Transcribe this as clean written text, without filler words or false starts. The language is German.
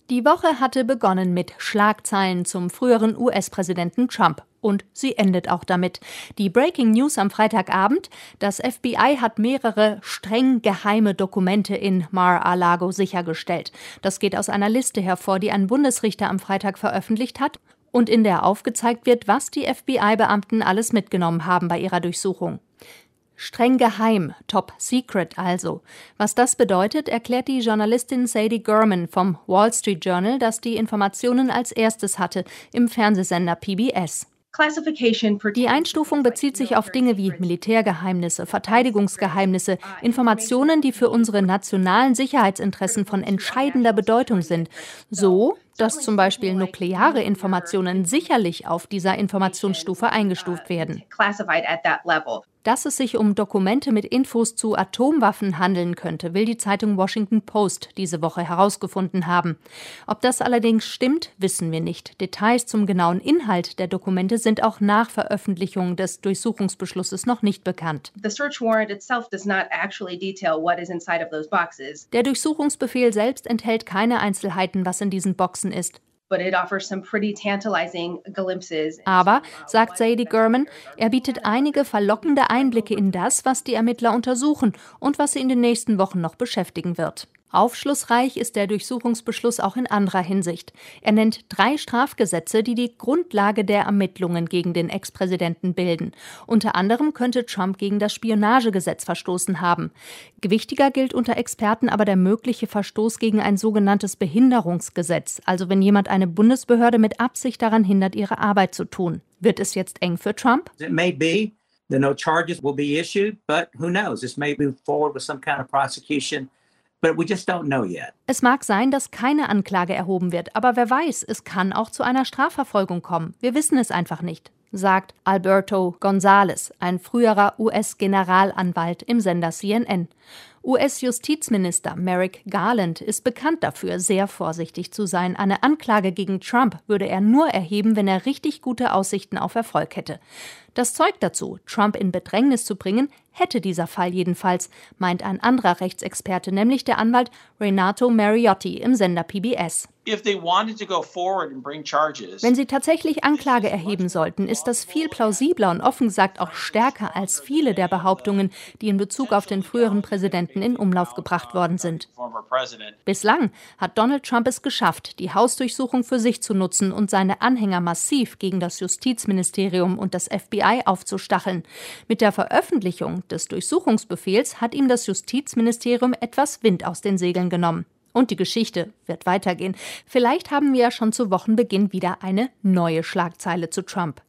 Die Woche hatte begonnen mit Schlagzeilen zum früheren US-Präsidenten Trump. Und sie endet auch damit. Die Breaking News am Freitagabend: Das FBI hat mehrere streng geheime Dokumente in Mar-a-Lago sichergestellt. Das geht aus einer Liste hervor, die ein Bundesrichter am Freitag veröffentlicht hat und in der aufgezeigt wird, was die FBI-Beamten alles mitgenommen haben bei ihrer Durchsuchung. Streng geheim, top secret also. Was das bedeutet, erklärt die Journalistin Sadie Gurman vom Wall Street Journal, das die Informationen als erstes hatte, im Fernsehsender PBS. Die Einstufung bezieht sich auf Dinge wie Militärgeheimnisse, Verteidigungsgeheimnisse, Informationen, die für unsere nationalen Sicherheitsinteressen von entscheidender Bedeutung sind. So, dass zum Beispiel nukleare Informationen sicherlich auf dieser Informationsstufe eingestuft werden. Dass es sich um Dokumente mit Infos zu Atomwaffen handeln könnte, will die Zeitung Washington Post diese Woche herausgefunden haben. Ob das allerdings stimmt, wissen wir nicht. Details zum genauen Inhalt der Dokumente sind auch nach Veröffentlichung des Durchsuchungsbeschlusses noch nicht bekannt. Der Durchsuchungsbefehl selbst enthält keine Einzelheiten, was in diesen Boxen ist. Aber, sagt Sadie Gurman, er bietet einige verlockende Einblicke in das, was die Ermittler untersuchen und was sie in den nächsten Wochen noch beschäftigen wird. Aufschlussreich ist der Durchsuchungsbeschluss auch in anderer Hinsicht. Er nennt 3 Strafgesetze, die die Grundlage der Ermittlungen gegen den Ex-Präsidenten bilden. Unter anderem könnte Trump gegen das Spionagegesetz verstoßen haben. Gewichtiger gilt unter Experten aber der mögliche Verstoß gegen ein sogenanntes Behinderungsgesetz, also wenn jemand eine Bundesbehörde mit Absicht daran hindert, ihre Arbeit zu tun. Wird es jetzt eng für Trump? It may be that no charges will be issued, but who knows? This may move forward with some kind of prosecution. But we just don't know yet. Es mag sein, dass keine Anklage erhoben wird, aber wer weiß, es kann auch zu einer Strafverfolgung kommen. Wir wissen es einfach nicht, sagt Alberto Gonzales, ein früherer US-Generalanwalt im Sender CNN. US-Justizminister Merrick Garland ist bekannt dafür, sehr vorsichtig zu sein. Eine Anklage gegen Trump würde er nur erheben, wenn er richtig gute Aussichten auf Erfolg hätte. Das Zeug dazu, Trump in Bedrängnis zu bringen, hätte dieser Fall jedenfalls, meint ein anderer Rechtsexperte, nämlich der Anwalt Renato Mariotti im Sender PBS. Wenn sie tatsächlich Anklage erheben sollten, ist das viel plausibler und offen gesagt auch stärker als viele der Behauptungen, die in Bezug auf den früheren Präsidenten in Umlauf gebracht worden sind. Bislang hat Donald Trump es geschafft, die Hausdurchsuchung für sich zu nutzen und seine Anhänger massiv gegen das Justizministerium und das FBI aufzustacheln. Mit der Veröffentlichung des Durchsuchungsbefehls hat ihm das Justizministerium etwas Wind aus den Segeln genommen. Und die Geschichte wird weitergehen. Vielleicht haben wir ja schon zu Wochenbeginn wieder eine neue Schlagzeile zu Trump.